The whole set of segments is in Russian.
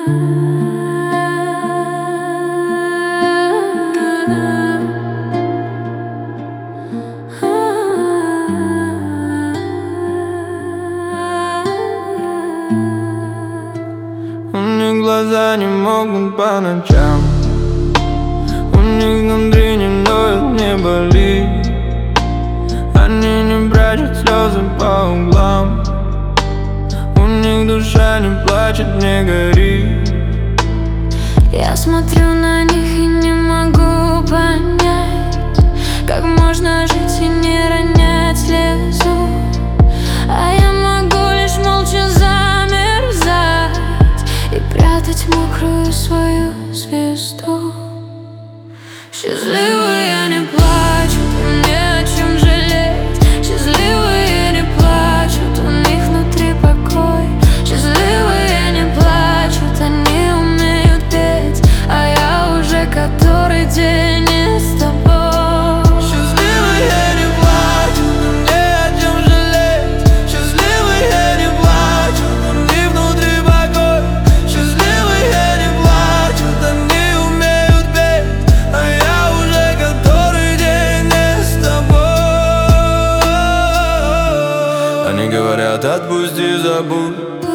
У них глаза не могут по ночам, у них внутри не ноет, не болит. Они не прячут слезы по углам, у них душа не плачет, не горит. Я смотрю на них и не могу понять, как можно жить и не ронять слезу. А я могу лишь молча замерзать и прятать мокрую свою звезду. Счастливые не плачут, им не о чем жалеть. Счастливые не плачут, у них внутри покой. Счастливые не плачут, они умеют петь, а я уже который день не с тобой. Счастливые не плачут, им не о чем жалеть. Счастливые не плачут, у них внутри покой. Счастливые не плачут, они умеют петь, а я уже который день не с тобой. Они говорят, отпусти, забудь.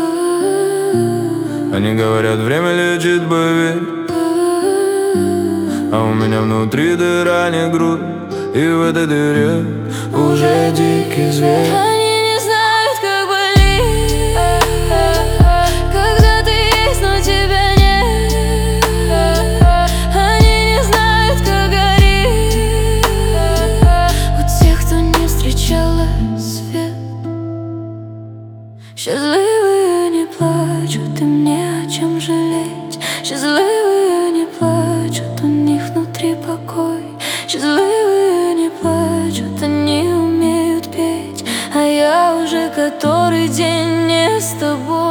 Они говорят, время лечит, поверь. А у меня внутри дыра, не грудь, и в этой дыре уже дикий зверь. Они не знают, как болит, когда ты есть, но тебя нет. Они не знают, как горит у тех, кто не встречал свет. Счастливые не плачут, им не о чем жалеть. Счастливые не плачут, у них внутри покой. Счастливые не плачут, они умеют петь, а я уже который день не с тобой.